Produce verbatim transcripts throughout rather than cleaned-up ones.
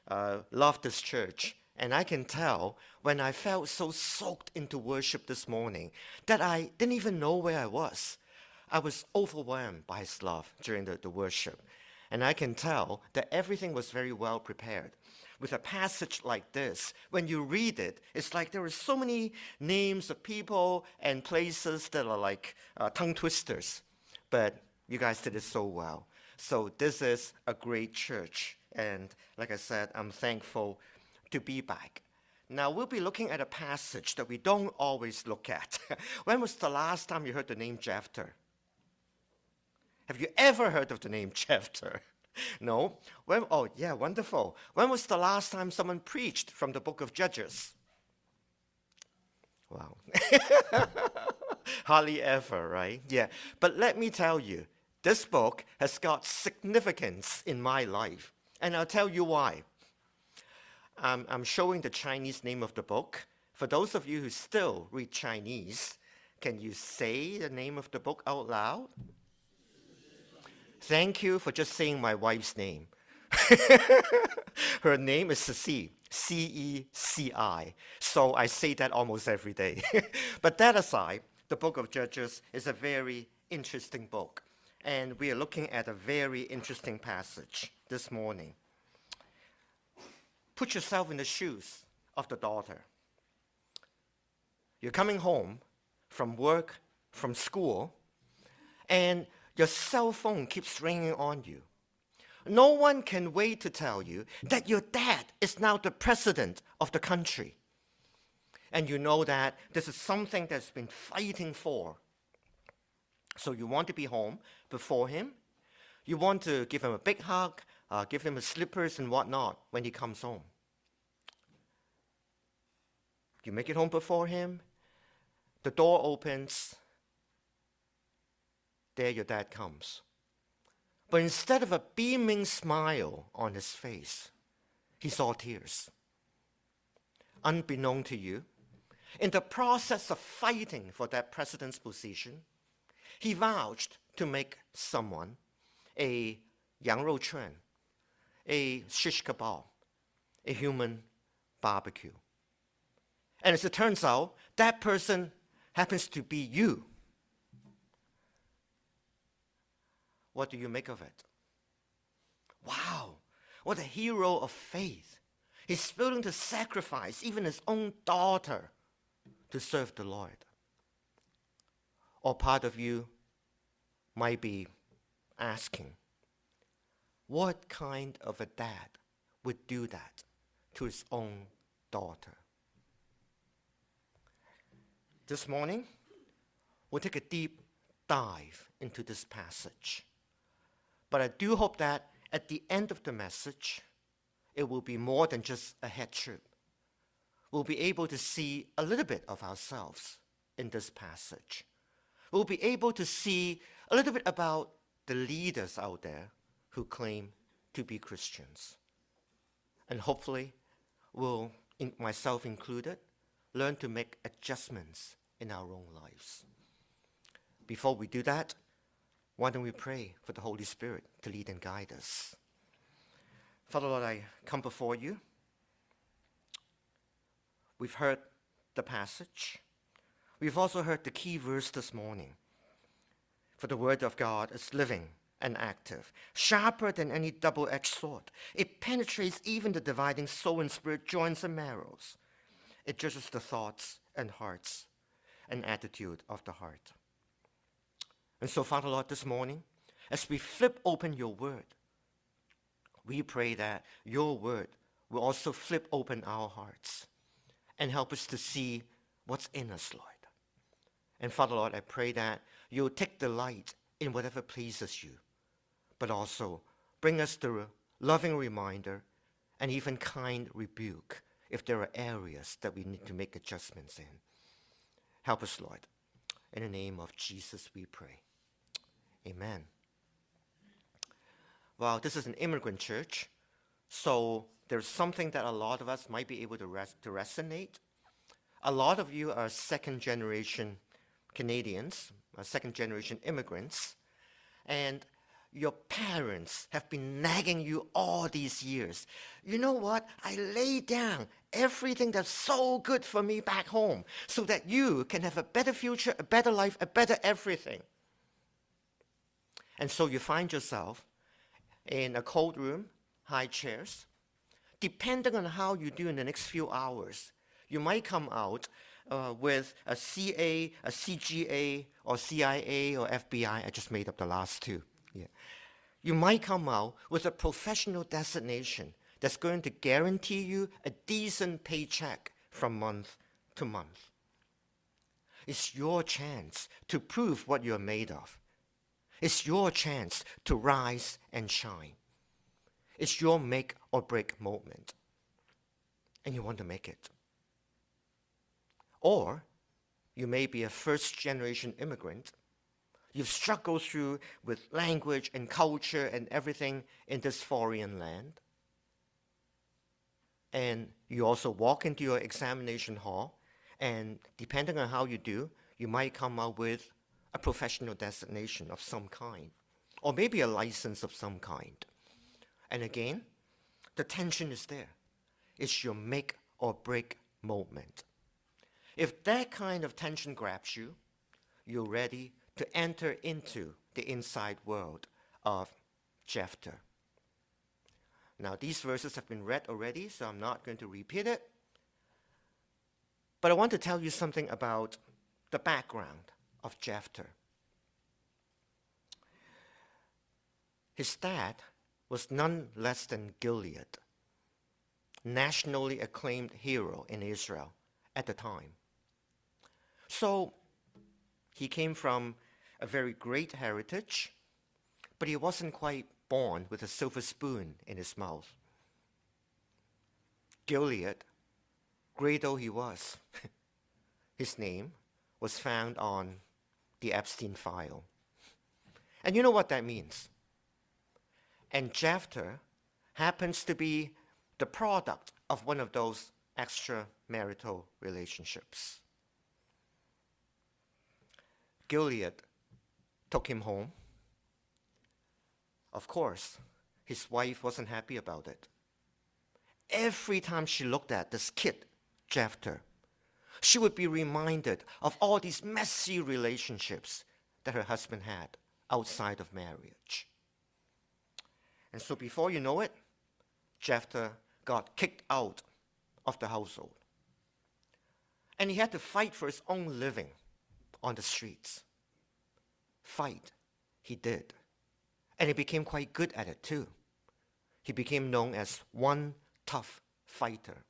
uh, love this church. And I can tell when I felt so soaked into worship this morning that I didn't even know where I was. I was overwhelmed by His love during the, the worship. And I can tell that everything was very well prepared. With a passage like this, when you read it, it's like there are so many names of people and places that are like uh, tongue twisters. But you guys did it so well. So this is a great church. And like I said, I'm thankful to be back. Now, we'll be looking at a passage that we don't always look at. When was the last time you heard the name Jephthah? Have you ever heard of the name Jephthah? No? When, oh, yeah, wonderful. When was the last time someone preached from the book of Judges? Wow. Hardly ever, right? Yeah. But let me tell you, this book has got significance in my life. And I'll tell you why. Um, I'm showing the Chinese name of the book. For those of you who still read Chinese, can you say the name of the book out loud? Thank you for just saying my wife's name. Her name is Ceci, C E C I. So I say that almost every day. But that aside, the book of Judges is a very interesting book. And we are looking at a very interesting passage this morning. Put yourself in the shoes of the daughter. You're coming home from work, from school, and your cell phone keeps ringing on you. No one can wait to tell you that your dad is now the president of the country. And you know that this is something that's been fighting for. So you want to be home before him. You want to give him a big hug, uh, give him his slippers and whatnot when he comes home. You make it home before him. The door opens. There your dad comes. But instead of a beaming smile on his face, he saw tears. Unbeknown to you, in the process of fighting for that president's position, he vowed to make someone a yang rou chuan, a shish kebab, a human barbecue. And as it turns out, that person happens to be you. What do you make of it? Wow, what a hero of faith. He's willing to sacrifice even his own daughter to serve the Lord. Or part of you might be asking, what kind of a dad would do that to his own daughter? This morning, we'll take a deep dive into this passage. But I do hope that at the end of the message, it will be more than just a head trip. We'll be able to see a little bit of ourselves in this passage. We'll be able to see a little bit about the leaders out there who claim to be Christians. And hopefully, we'll, in myself included, learn to make adjustments in our own lives. Before we do that, why don't we pray for the Holy Spirit to lead and guide us? Father Lord, I come before you. We've heard the passage. We've also heard the key verse this morning. For the word of God is living and active, sharper than any double-edged sword. It penetrates even the dividing soul and spirit, joints and marrows. It judges the thoughts and hearts and attitude of the heart. And so, Father Lord, this morning, as we flip open your word, we pray that your word will also flip open our hearts and help us to see what's in us, Lord. And Father Lord, I pray that you'll take delight in whatever pleases you, but also bring us the loving reminder and even kind rebuke if there are areas that we need to make adjustments in. Help us, Lord. In the name of Jesus we pray. Amen. Well, this is an immigrant church, so there's something that a lot of us might be able to, res- to resonate. A lot of you are second-generation Canadians, uh, second-generation immigrants, and your parents have been nagging you all these years. You know what? I lay down everything that's so good for me back home so that you can have a better future, a better life, a better everything. And so you find yourself in a cold room, high chairs. Depending on how you do in the next few hours, you might come out uh, with a C A, a C G A, or C I A, or F B I. I just made up the last two. Yeah. You might come out with a professional designation that's going to guarantee you a decent paycheck from month to month. It's your chance to prove what you're made of. It's your chance to rise and shine. It's your make or break moment. And you want to make it. Or you may be a first generation immigrant. You've struggled through with language and culture and everything in this foreign land. And you also walk into your examination hall, and depending on how you do, you might come out with a professional designation of some kind, or maybe a license of some kind. And again, the tension is there. It's your make or break moment. If that kind of tension grabs you, you're ready to enter into the inside world of Jephthah. Now, these verses have been read already, so I'm not going to repeat it. But I want to tell you something about the background of Jephthah. His dad was none less than Gilead, nationally acclaimed hero in Israel at the time. So he came from a very great heritage, but he wasn't quite born with a silver spoon in his mouth. Gilead, great though he was, his name was found on the Epstein file. And you know what that means. And Jephthah happens to be the product of one of those extramarital relationships. Gilead took him home. Of course, his wife wasn't happy about it. Every time she looked at this kid, Jephthah, she would be reminded of all these messy relationships that her husband had outside of marriage. And so before you know it, Jephthah got kicked out of the household. And he had to fight for his own living on the streets. Fight, he did. And he became quite good at it too. He became known as one tough fighter.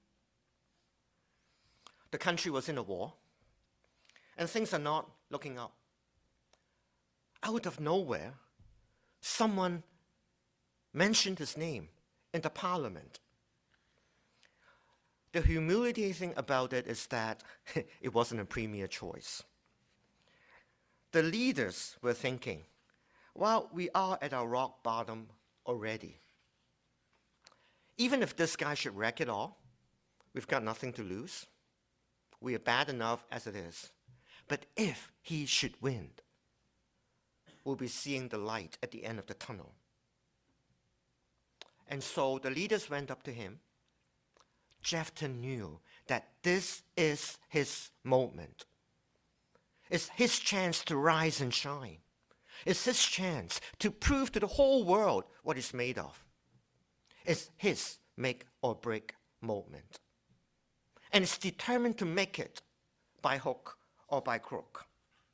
The country was in a war, and things are not looking up. Out of nowhere, someone mentioned his name in the parliament. The humiliating thing about it is that it wasn't a premier choice. The leaders were thinking, well, we are at our rock bottom already. Even if this guy should wreck it all, we've got nothing to lose. We are bad enough as it is. But if he should win, we'll be seeing the light at the end of the tunnel. And so the leaders went up to him. Jephthah knew that this is his moment. It's his chance to rise and shine. It's his chance to prove to the whole world what he's made of. It's his make or break moment. And he's determined to make it by hook or by crook.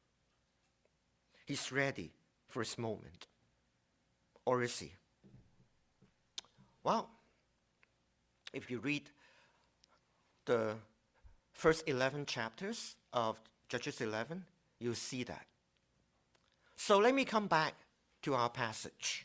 He's ready for his moment. Or is he? Well, if you read the first eleven chapters of Judges eleven, you'll see that. So let me come back to our passage.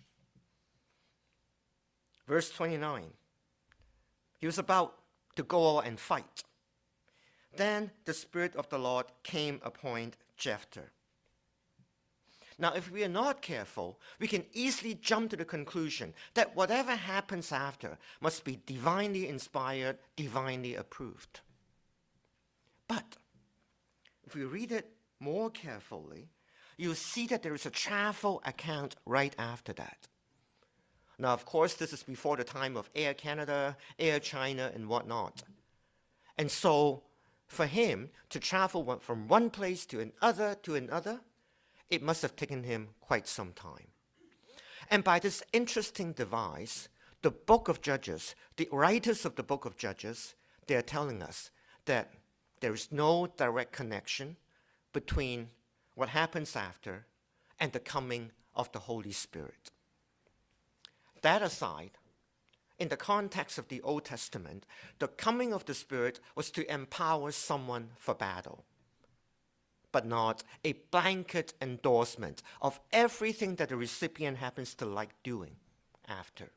Verse twenty-nine. He was about to go and fight. Then the Spirit of the Lord came upon Jephthah. Now, if we are not careful, we can easily jump to the conclusion that whatever happens after must be divinely inspired, divinely approved. But if we read it more carefully, you'll see that there is a travel account right after that. Now, of course, this is before the time of Air Canada, Air China, and whatnot. And so, for him to travel from one place to another to another, it must have taken him quite some time. And by this interesting device, the book of Judges, the writers of the book of Judges, they are telling us that there is no direct connection between what happens after and the coming of the Holy Spirit. That aside, in the context of the Old Testament, the coming of the Spirit was to empower someone for battle, but not a blanket endorsement of everything that the recipient happens to like doing after.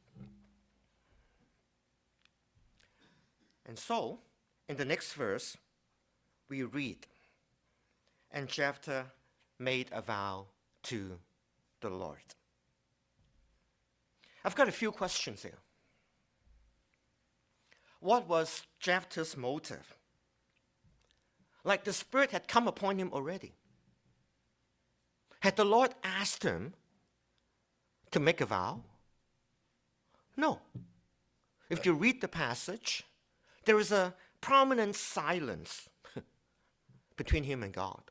And so, in the next verse, we read, "And Jephthah made a vow to the Lord." I've got a few questions here. What was Jephthah's motive? Like the Spirit had come upon him already. Had the Lord asked him to make a vow? No. If you read the passage, there is a prominent silence between him and God.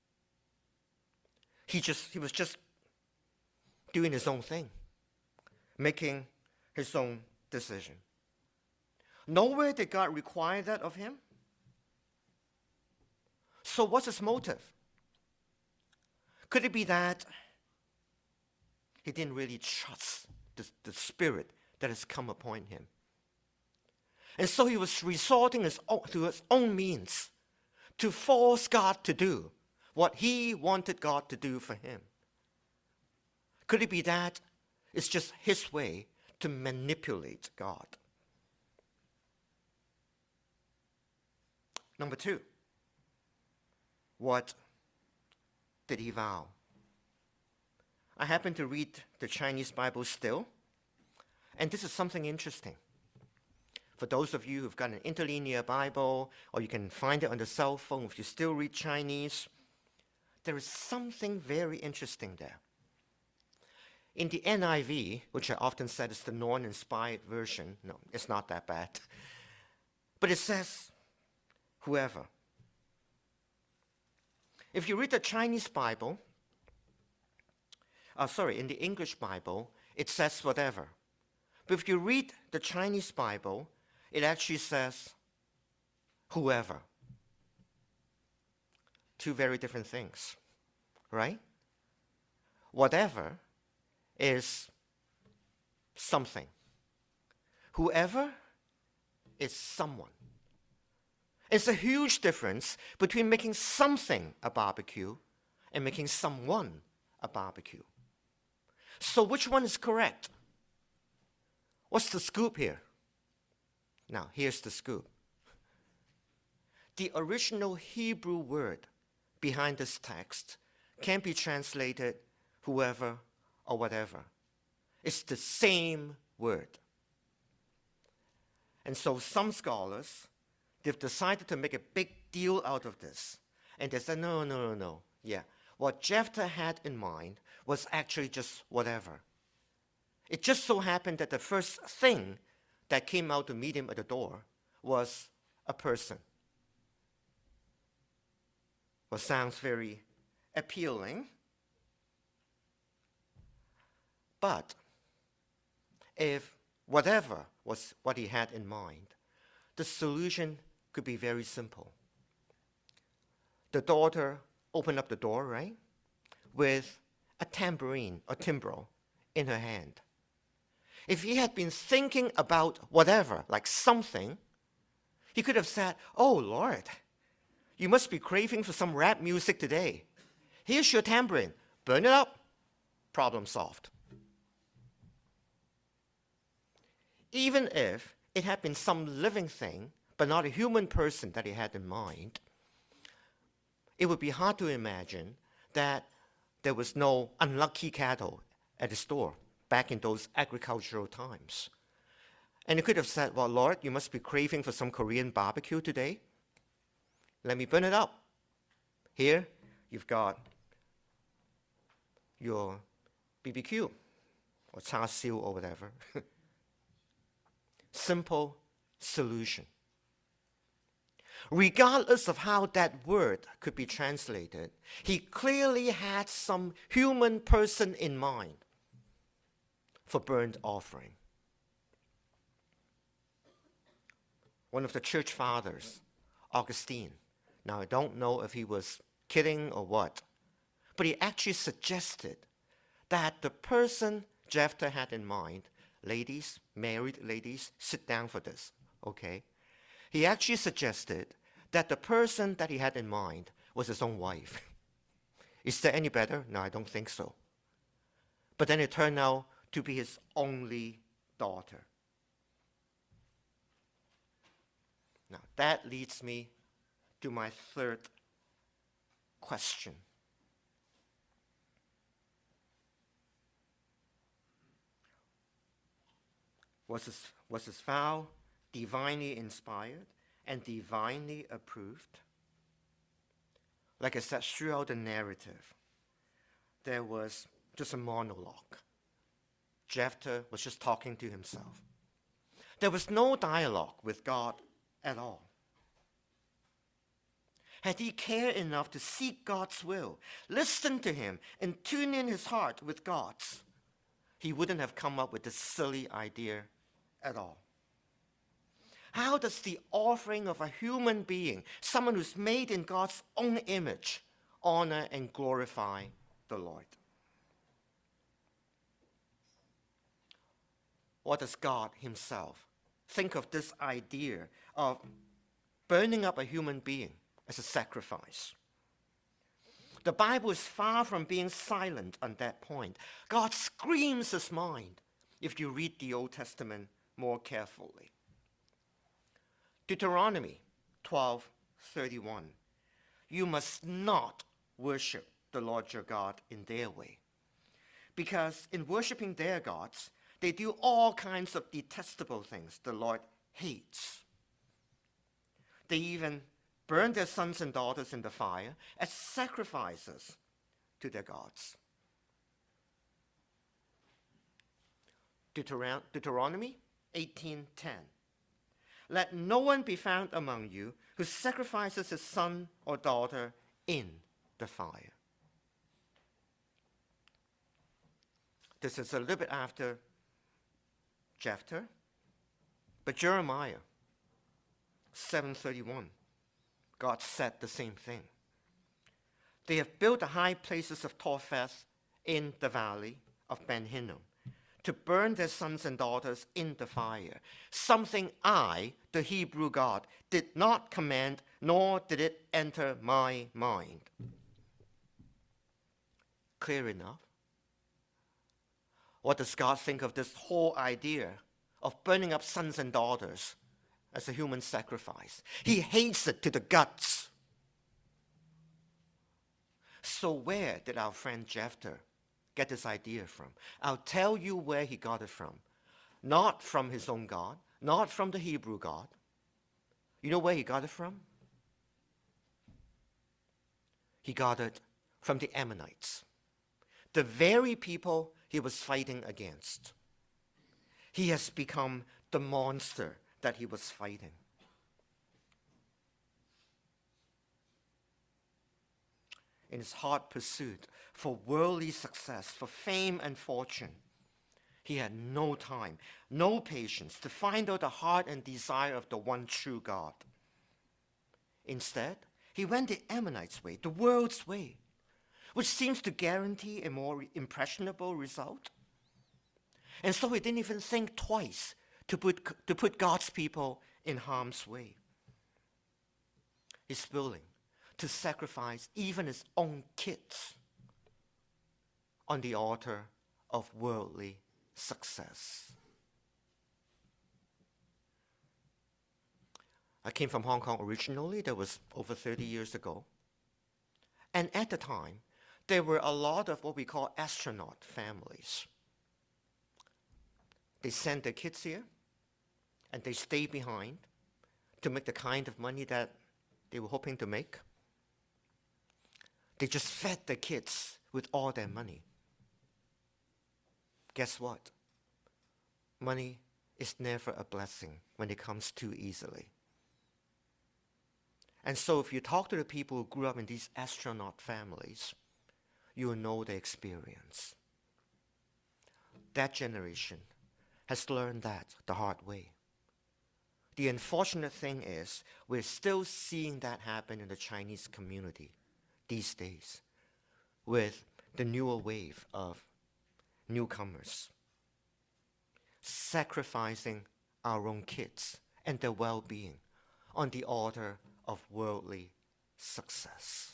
He just he was just doing his own thing, making his own decision. Nowhere did God require that of him. So what's his motive? Could it be that he didn't really trust the, the Spirit that has come upon him? And so he was resorting his own, to his own means to force God to do what he wanted God to do for him. Could it be that it's just his way to manipulate God? Number two, what did he vow? I happen to read the Chinese Bible still, and this is something interesting. For those of you who've got an interlinear Bible, or you can find it on the cell phone if you still read Chinese, there is something very interesting there. In the N I V, which I often said is the non-inspired version, no, it's not that bad, but it says, whoever. If you read the Chinese Bible, uh, sorry, in the English Bible, it says whatever. But if you read the Chinese Bible, it actually says whoever. Two very different things, right? Whatever is something. Whoever is someone. It's a huge difference between making something a barbecue and making someone a barbecue. So which one is correct? What's the scoop here? Now, here's the scoop. The original Hebrew word behind this text can be translated whoever or whatever. It's the same word. And so some scholars, they've decided to make a big deal out of this. And they said, no, no, no, no. Yeah, what Jephthah had in mind was actually just whatever. It just so happened that the first thing that came out to meet him at the door was a person. Well, sounds very appealing. But if whatever was what he had in mind, the solution could be very simple. The daughter opened up the door, right, with a tambourine or timbrel in her hand. If he had been thinking about whatever, like something, he could have said, oh, Lord, you must be craving for some rap music today. Here's your tambourine. Burn it up. Problem solved. Even if it had been some living thing, but not a human person that he had in mind, it would be hard to imagine that there was no unlucky cattle at the store back in those agricultural times. And he could have said, well, Lord, you must be craving for some Korean barbecue today. Let me burn it up. Here, you've got your B B Q or char siu or whatever. Simple solution. Regardless of how that word could be translated, he clearly had some human person in mind for burnt offering. One of the church fathers, Augustine, now I don't know if he was kidding or what, but he actually suggested that the person Jephthah had in mind, ladies, married ladies, sit down for this, okay? He actually suggested that the person that he had in mind was his own wife. Is that any better? No, I don't think so. But then it turned out to be his only daughter. Now, that leads me to my third question. Was his, was his vow divinely inspired and divinely approved? Like I said, throughout the narrative, there was just a monologue. Jephthah was just talking to himself. There was no dialogue with God at all. Had he cared enough to seek God's will, listen to him, and tune in his heart with God's, he wouldn't have come up with this silly idea at all. How does the offering of a human being, someone who's made in God's own image, honor and glorify the Lord? What does God himself think of this idea of burning up a human being as a sacrifice? The Bible is far from being silent on that point. God screams his mind if you read the Old Testament more carefully. Deuteronomy twelve thirty-one. You must not worship the Lord your God in their way, because in worshiping their gods, they do all kinds of detestable things the Lord hates. They even burn their sons and daughters in the fire as sacrifices to their gods. Deuteron- Deuteronomy eighteen ten. Let no one be found among you who sacrifices his son or daughter in the fire. This is a little bit after Jephthah, but Jeremiah seven thirty-one, God said the same thing. They have built the high places of Topheth in the valley of Ben Hinnom to burn their sons and daughters in the fire, something I, the Hebrew God, did not command, nor did it enter my mind. Clear enough? What does God think of this whole idea of burning up sons and daughters as a human sacrifice? He hates it to the guts. So where did our friend Jephthah get this idea from? I'll tell you where he got it from. Not from his own God, not from the Hebrew God. You know where he got it from? He got it from the Ammonites, the very people he was fighting against. He has become the monster that he was fighting. In his hard pursuit for worldly success, for fame and fortune, he had no time, no patience to find out the heart and desire of the one true God. Instead, he went the Ammonites' way, the world's way, which seems to guarantee a more impressionable result. And so he didn't even think twice to put, to put God's people in harm's way. He's willing to sacrifice even his own kids on the altar of worldly success. I came from Hong Kong originally. That was over thirty years ago. And at the time, there were a lot of what we call astronaut families. They sent their kids here, and they stayed behind to make the kind of money that they were hoping to make. They just fed their kids with all their money. guess what? Money is never a blessing when it comes too easily. And so if you talk to the people who grew up in these astronaut families, you will know the experience. That generation has learned that the hard way. The unfortunate thing is we're still seeing that happen in the Chinese community these days with the newer wave of newcomers, sacrificing our own kids and their well-being on the altar of worldly success.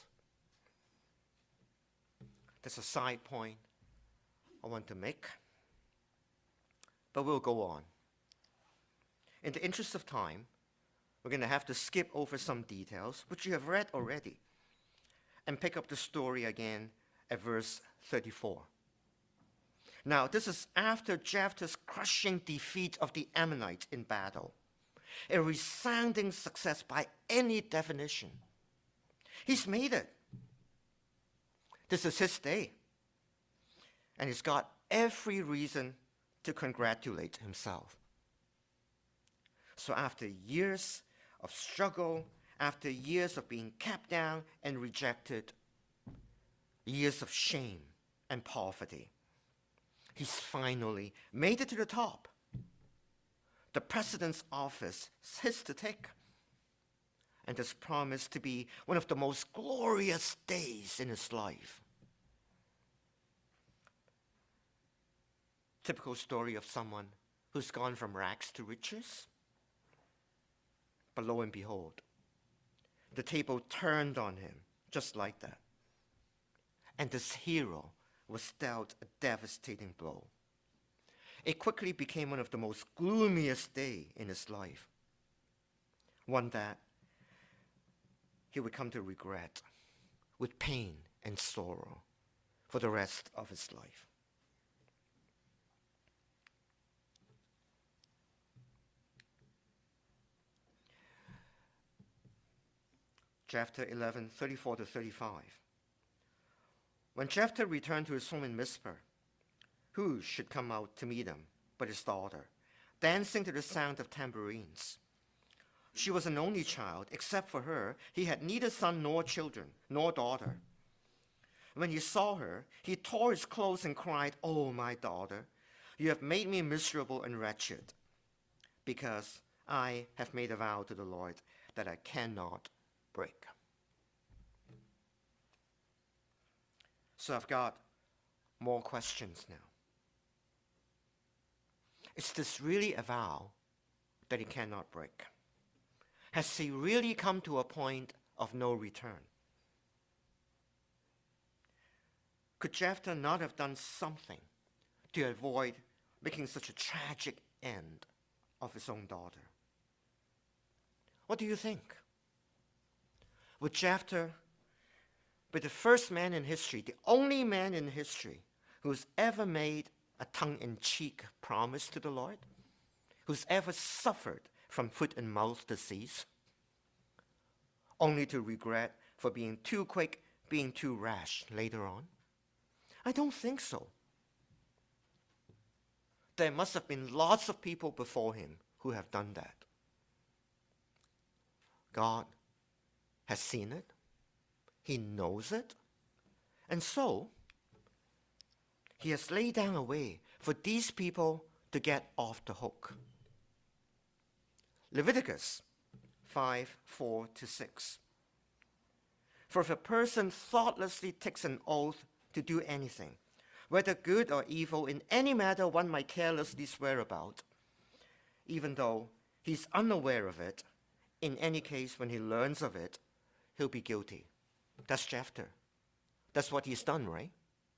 There's a side point I want to make, but we'll go on. In the interest of time, we're going to have to skip over some details, which you have read already, and pick up the story again at verse thirty-four. Now, this is after Jephthah's crushing defeat of the Ammonites in battle, a resounding success by any definition. He's made it. This is his day, and he's got every reason to congratulate himself. So after years of struggle, after years of being kept down and rejected, years of shame and poverty, he's finally made it to the top. The president's office is his to take, and has promised to be one of the most glorious days in his life. Typical story of someone who's gone from rags to riches. But lo and behold, the table turned on him just like that. And this hero was dealt a devastating blow. It quickly became one of the most gloomiest days in his life. One that he would come to regret with pain and sorrow for the rest of his life. Jephthah eleven, thirty-four to thirty-five. When Jephthah returned to his home in Mizpah, who should come out to meet him but his daughter, dancing to the sound of tambourines? She was an only child. Except for her, he had neither son nor children, nor daughter. When he saw her, he tore his clothes and cried, "Oh, my daughter, you have made me miserable and wretched, because I have made a vow to the Lord that I cannot break." So I've got more questions now. Is this really a vow that he cannot break? Has he really come to a point of no return? Could Jephthah not have done something to avoid making such a tragic end of his own daughter? What do you think? Would Jephthah be the first man in history, the only man in history who's ever made a tongue-in-cheek promise to the Lord, who's ever suffered from foot and mouth disease, only to regret for being too quick, being too rash later on? I don't think so. There must have been lots of people before him who have done that. God has seen it. He knows it. And so, he has laid down a way for these people to get off the hook. Leviticus five, four to six. For if a person thoughtlessly takes an oath to do anything, whether good or evil, in any matter one might carelessly swear about, even though he's unaware of it, in any case when he learns of it, he'll be guilty. That's Jephthah. That's what he's done, right?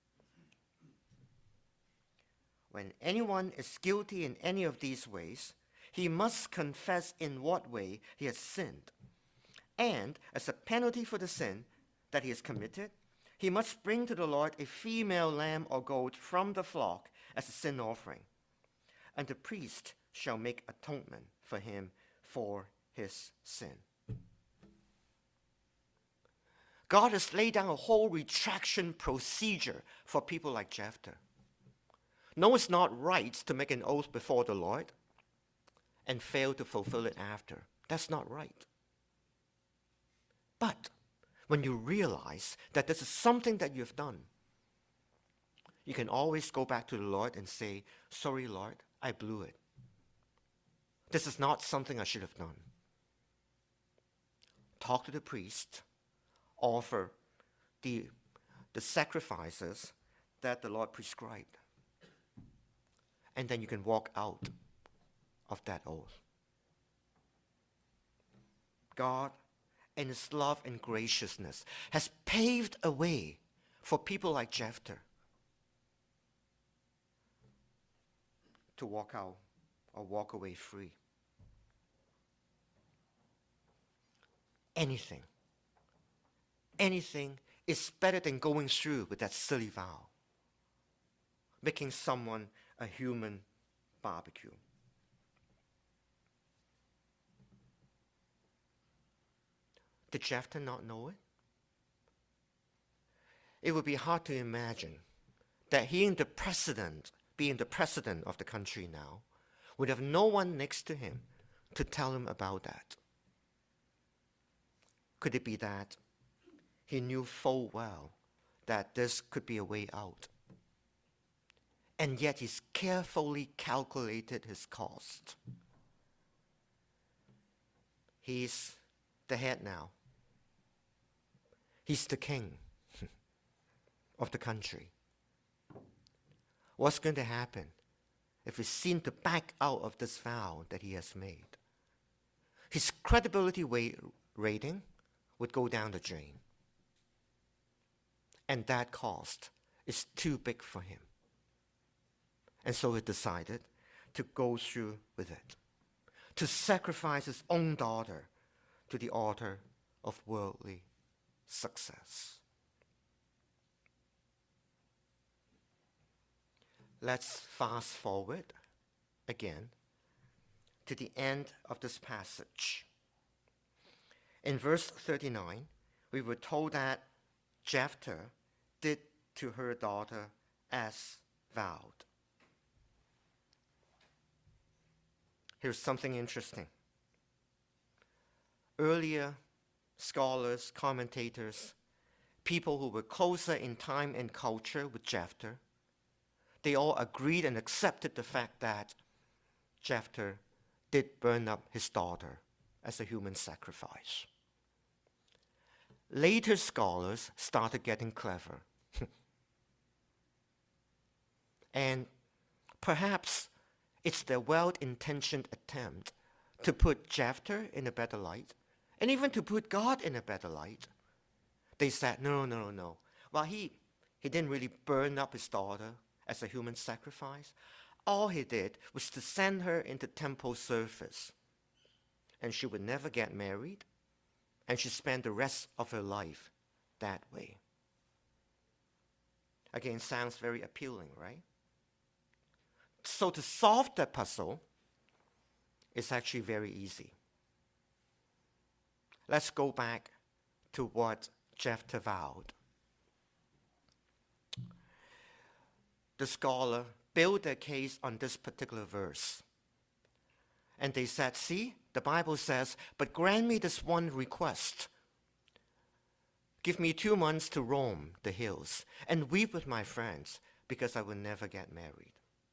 When anyone is guilty in any of these ways, he must confess in what way he has sinned. And as a penalty for the sin that he has committed, he must bring to the Lord a female lamb or goat from the flock as a sin offering. And the priest shall make atonement for him for his sin. God has laid down a whole retraction procedure for people like Jephthah. No, it's not right to make an oath before the Lord and fail to fulfill it after. That's not right. But when you realize that this is something that you've done, you can always go back to the Lord and say, sorry, Lord, I blew it. This is not something I should have done. Talk to the priest, offer the, the sacrifices that the Lord prescribed. And then you can walk out of that oath. God, in His love and graciousness, has paved a way for people like Jephthah to walk out or walk away free. Anything, anything is better than going through with that silly vow, making someone a human barbecue. Did Jephthah not know it? It would be hard to imagine that he in the president, being the president of the country now, would have no one next to him to tell him about that. Could it be that he knew full well that this could be a way out? And yet he's carefully calculated his cost. He's the head now. He's the king of the country. What's going to happen if he's seen to back out of this vow that he has made? His credibility rating would go down the drain. And that cost is too big for him. And so he decided to go through with it, to sacrifice his own daughter to the altar of worldly success. Let's fast forward again to the end of this passage. In verse thirty-nine, we were told that Jephthah did to her daughter as vowed. Here's something interesting. Earlier scholars, commentators, people who were closer in time and culture with Jephthah, they all agreed and accepted the fact that Jephthah did burn up his daughter as a human sacrifice. Later scholars started getting clever. And perhaps it's their well-intentioned attempt to put Jephthah in a better light, and even to put God in a better light. They said, no, no, no, no. Well, he, he didn't really burn up his daughter as a human sacrifice. All he did was to send her into temple service. And she would never get married, and she spent the rest of her life that way. Again, sounds very appealing, right? So to solve that puzzle is actually very easy. Let's go back to what Jephthah vowed. The scholar built their case on this particular verse. And they said, see, the Bible says, but grant me this one request. Give me two months to roam the hills and weep with my friends because I will never get married.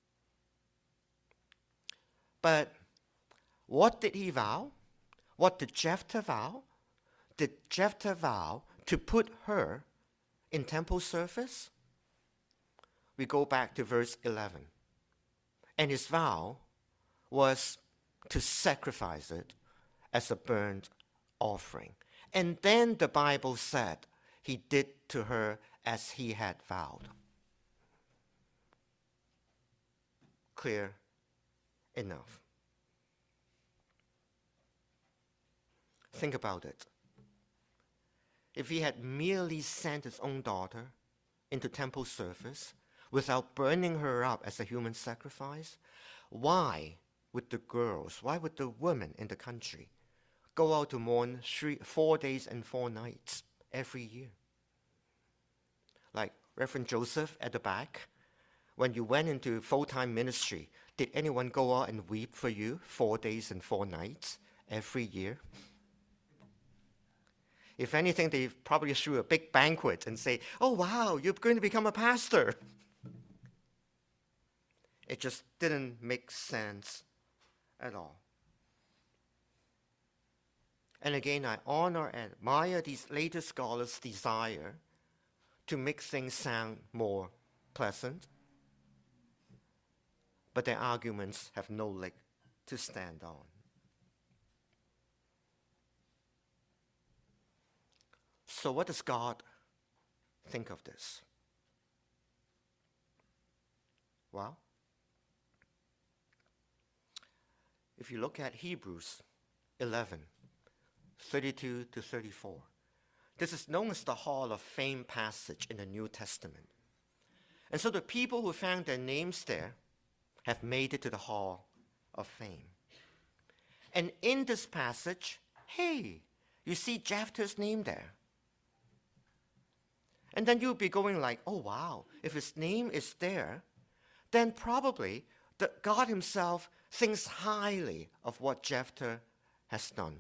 But what did he vow? What did Jephthah vow? Did Jephthah vow to put her in temple service? We go back to verse eleven. And his vow was to sacrifice it as a burnt offering. And then the Bible said he did to her as he had vowed. Clear enough. Think about it. If he had merely sent his own daughter into temple service without burning her up as a human sacrifice, why would the girls, why would the women in the country go out to mourn three, four days and four nights every year? Like Reverend Joseph at the back when you went into full-time ministry, did anyone go out and weep for you four days and four nights every year? If anything, they probably threw a big banquet and say, oh, wow, you're going to become a pastor. It just didn't make sense at all. And again, I honor and admire these later scholars' desire to make things sound more pleasant, but their arguments have no leg to stand on. So what does God think of this? Well, if you look at Hebrews eleven, thirty-two to thirty-four, this is known as the Hall of Fame passage in the New Testament. And so the people who found their names there have made it to the Hall of Fame. And in this passage, hey, you see Jephthah's name there. And then you'll be going like, oh wow, if his name is there, then probably the God himself thinks highly of what Jephthah has done.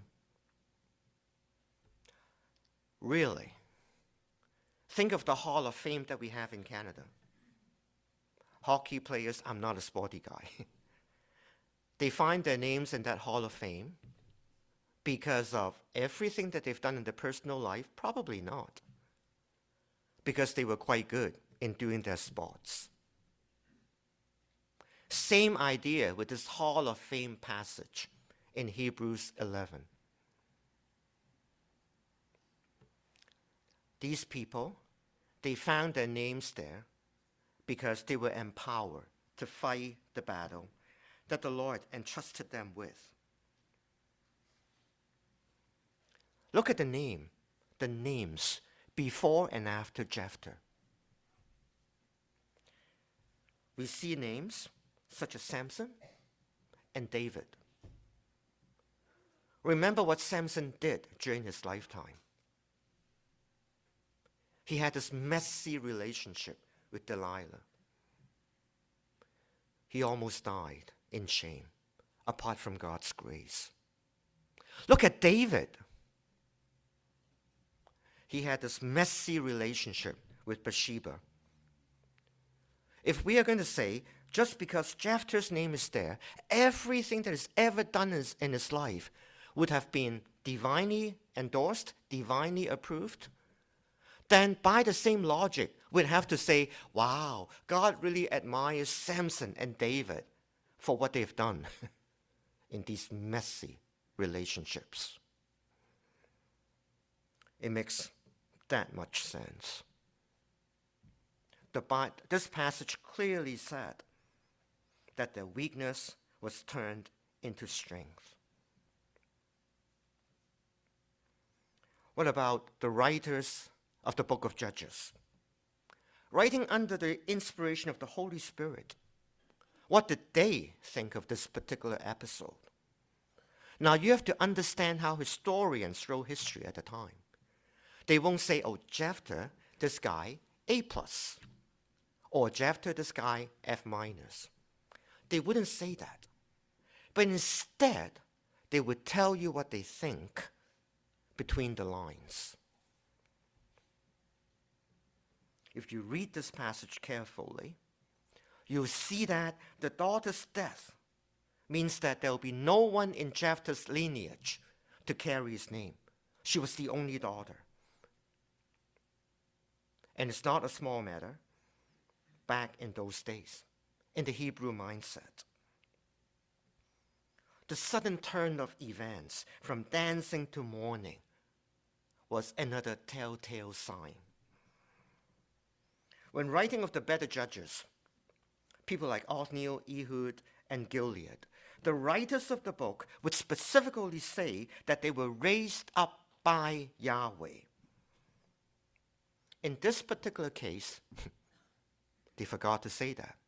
Really? Think of the Hall of Fame that we have in Canada. Hockey players, I'm not a sporty guy. They find their names in that Hall of Fame because of everything that they've done in their personal life? Probably not. Because they were quite good in doing their sports. Same idea with this Hall of Fame passage in Hebrews eleven. These people, they found their names there because they were empowered to fight the battle that the Lord entrusted them with. Look at the name, the names before and after Jephthah. We see names such as Samson and David. Remember what Samson did during his lifetime. He had this messy relationship with Delilah. He almost died in shame, apart from God's grace. Look at David. He had this messy relationship with Bathsheba. If we are going to say, just because Jephthah's name is there, everything that is ever done in his, in his life would have been divinely endorsed, divinely approved, then by the same logic, we'd have to say, wow, God really admires Samson and David for what they've done in these messy relationships. It makes that much sense. The, this passage clearly said that their weakness was turned into strength. What about the writers of the book of Judges? Writing under the inspiration of the Holy Spirit, what did they think of this particular episode? Now you have to understand how historians wrote history at the time. They won't say, oh, Jephthah, this guy, A plus. Or Jephthah, this guy, F minus. They wouldn't say that. But instead, they would tell you what they think between the lines. If you read this passage carefully, you'll see that the daughter's death means that there will be no one in Jephthah's lineage to carry his name. She was the only daughter. And it's not a small matter back in those days, in the Hebrew mindset. The sudden turn of events from dancing to mourning was another telltale sign. When writing of the better judges, people like Othniel, Ehud, and Gilead, the writers of the book would specifically say that they were raised up by Yahweh. In this particular case, they forgot to say that.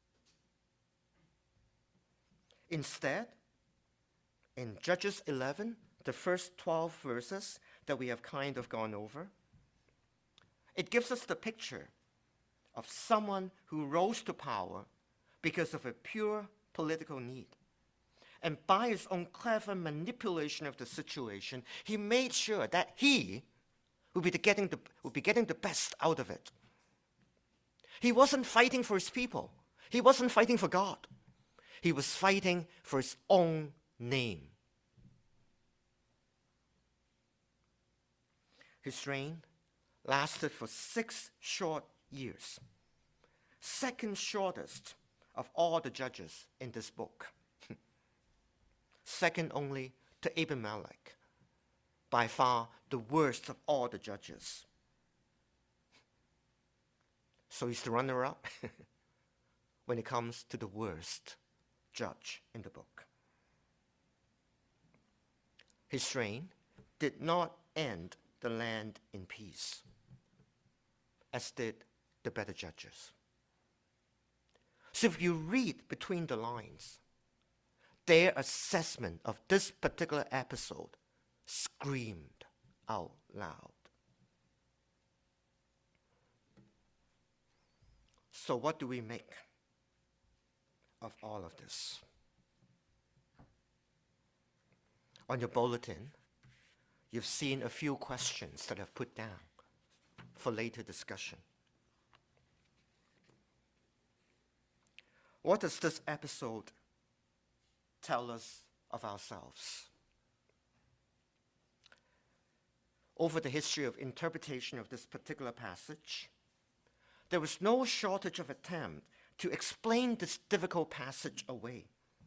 Instead, in Judges eleven, the first twelve verses that we have kind of gone over, it gives us the picture of someone who rose to power because of a pure political need. And by his own clever manipulation of the situation, he made sure that he would be, getting the, would be getting the best out of it. He wasn't fighting for his people. He wasn't fighting for God. He was fighting for his own name. His reign lasted for six short years, second shortest of all the judges in this book, second only to Abimelech, by far the worst of all the judges. So he's the runner-up when it comes to the worst judge in the book. His reign did not end the land in peace, as did the better judges. So if you read between the lines, their assessment of this particular episode screamed out loud. So what do we make of all of this? On your bulletin, you've seen a few questions that I've put down for later discussion. What does this episode tell us of ourselves? Over the history of interpretation of this particular passage, there was no shortage of attempt to explain this difficult passage away,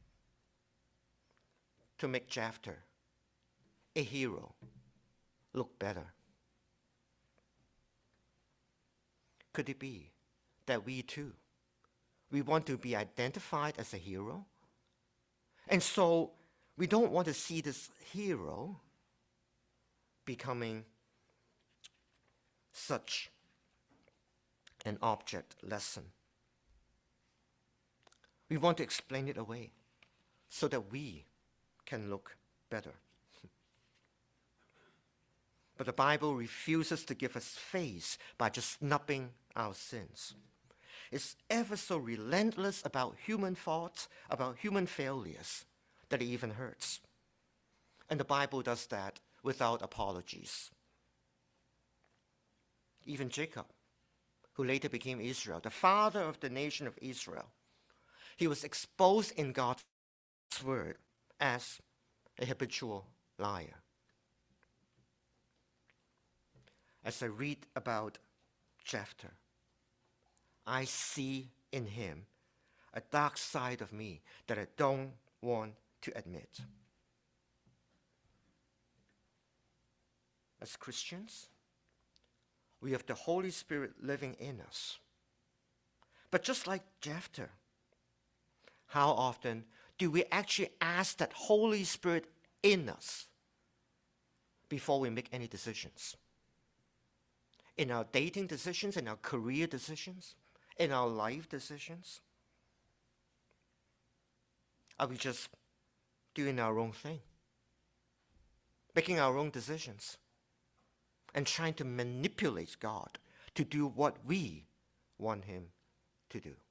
to make Jephthah, a hero, look better. Could it be that we too, we want to be identified as a hero? And so we don't want to see this hero becoming such an object lesson. We want to explain it away so that we can look better. But the Bible refuses to give us face by just snubbing our sins. It's ever so relentless about human faults, about human failures, that it even hurts. And the Bible does that without apologies. Even Jacob, who later became Israel, the father of the nation of Israel, he was exposed in God's word as a habitual liar. As I read about Jephthah, I see in him a dark side of me that I don't want to admit. As Christians, we have the Holy Spirit living in us. But just like Jephthah, how often do we actually ask that Holy Spirit in us before we make any decisions? In our dating decisions, in our career decisions, in our life decisions? Are we just doing our own thing? Making our own decisions? And trying to manipulate God to do what we want him to do?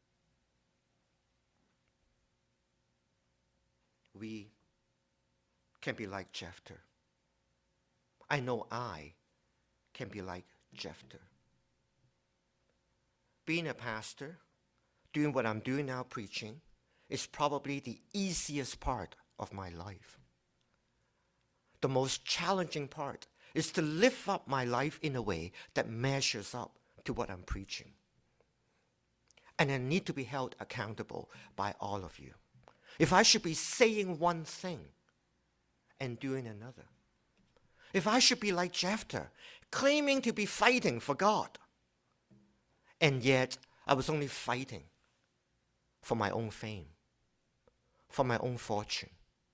We can be like Jephthah. I know I can be like Jephthah. Being a pastor, doing what I'm doing now, preaching, is probably the easiest part of my life. The most challenging part is to live up my life in a way that measures up to what I'm preaching. And I need to be held accountable by all of you. If I should be saying one thing and doing another, if I should be like Jephthah, claiming to be fighting for God, and yet I was only fighting for my own fame, for my own fortune.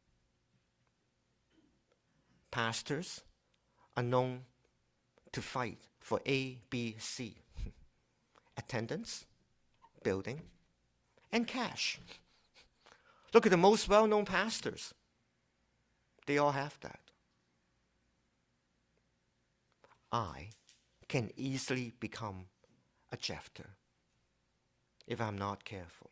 Pastors are known to fight for A, B, C. Attendance, building, and cash. Look at the most well-known pastors. They all have that. I can easily become a Jephthah. if I'm not careful.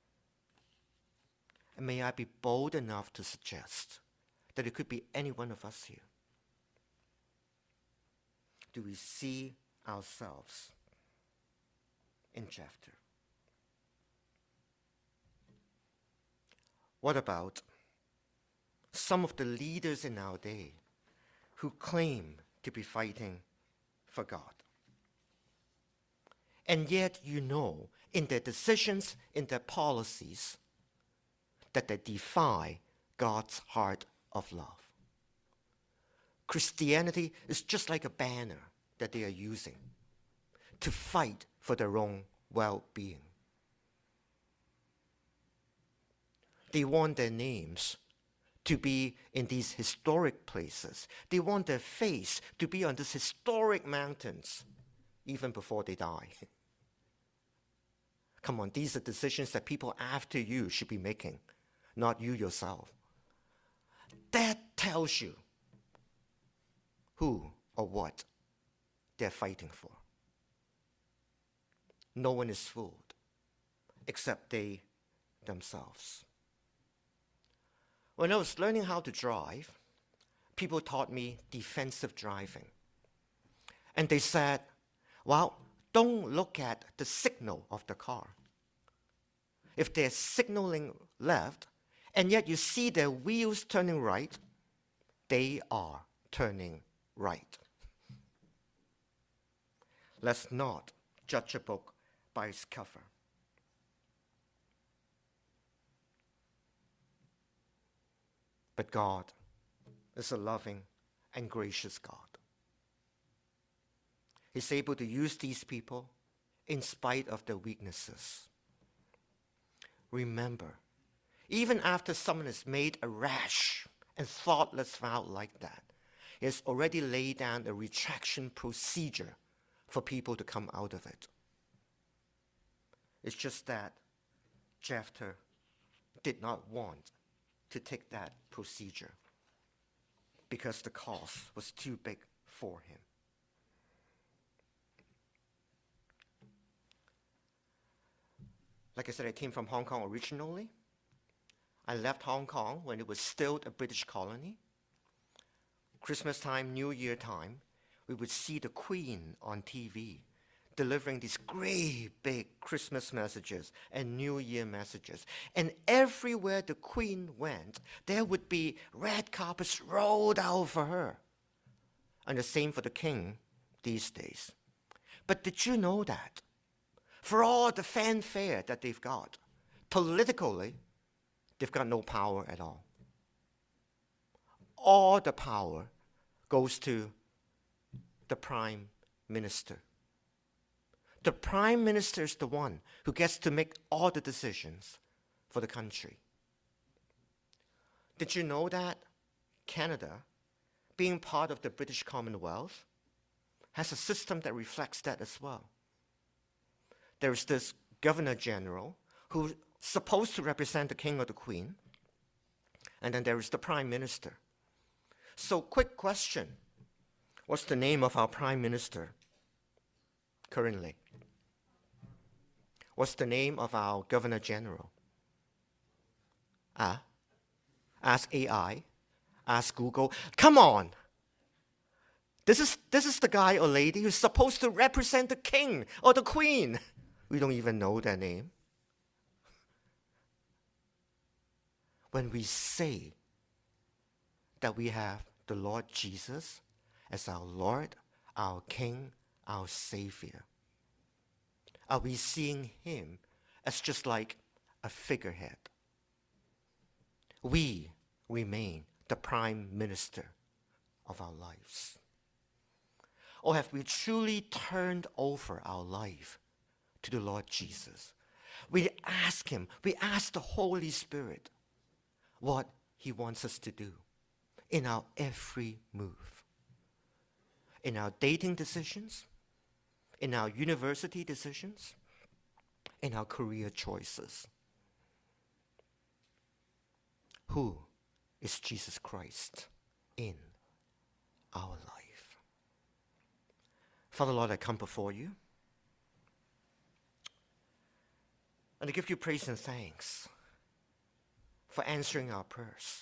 And may I be bold enough to suggest that it could be any one of us here. Do we see ourselves in Jephthah? What about some of the leaders in our day who claim to be fighting for God? And yet you know, in their decisions, in their policies, that they defy God's heart of love. Christianity is just like a banner that they are using to fight for their own well-being. They want their names to be in these historic places. They want their face to be on these historic mountains even before they die. Come on, these are decisions that people after you should be making, not you yourself. That tells you who or what they're fighting for. No one is fooled except they themselves. When I was learning how to drive, people taught me defensive driving. And they said, well, don't look at the signal of the car. If they're signaling left, and yet you see their wheels turning right, they are turning right. Let's not judge a book by its cover. But God is a loving and gracious God. He's able to use these people in spite of their weaknesses. Remember, even after someone has made a rash and thoughtless vow like that, He has already laid down a retraction procedure for people to come out of it. It's just that Jephthah did not want to take that procedure because the cost was too big for him. Like I said, I came from Hong Kong originally. I left Hong Kong when it was still a British colony. Christmas time, New Year time, we would see the Queen on T V delivering these great big Christmas messages and New Year messages. And everywhere the Queen went, there would be red carpets rolled out for her. And the same for the King these days. But did you know that? For all the fanfare that they've got, politically, they've got no power at all. All the power goes to the Prime Minister. The Prime Minister is the one who gets to make all the decisions for the country. Did you know that Canada, being part of the British Commonwealth, has a system that reflects that as well? There is this Governor General who's supposed to represent the King or the Queen, and then there is the Prime Minister. So, quick question. What's the name of our Prime Minister currently? What's the name of our Governor General? Ah, ask A I, ask Google. Come on! This is, this is the guy or lady who's supposed to represent the King or the Queen. We don't even know their name. When we say that we have the Lord Jesus as our Lord, our King, our Savior, are we seeing Him as just like a figurehead? We remain the Prime Minister of our lives. Or have we truly turned over our life to the Lord Jesus? We ask Him, we ask the Holy Spirit what He wants us to do in our every move. In our dating decisions, in our university decisions, in our career choices. Who is Jesus Christ in our life? Father, Lord, I come before you. and to give you praise and thanks for answering our prayers.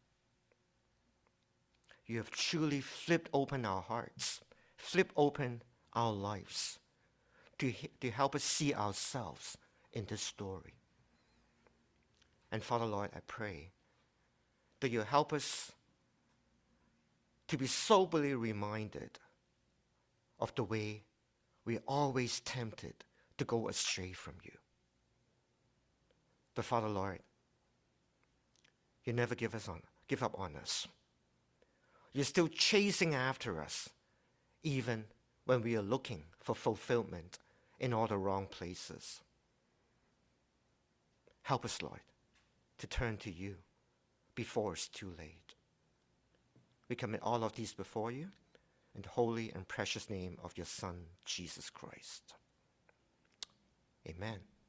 You have truly flipped open our hearts, flipped open our lives to, to help us see ourselves in this story. And Father, Lord, I pray that you help us to be soberly reminded of the way we're always tempted to go astray from you. But Father, Lord, you never give us on, give up on us. You're still chasing after us, even when we are looking for fulfillment in all the wrong places. Help us, Lord, to turn to you before it's too late. We commit all of these before you in the holy and precious name of your Son, Jesus Christ. Amen.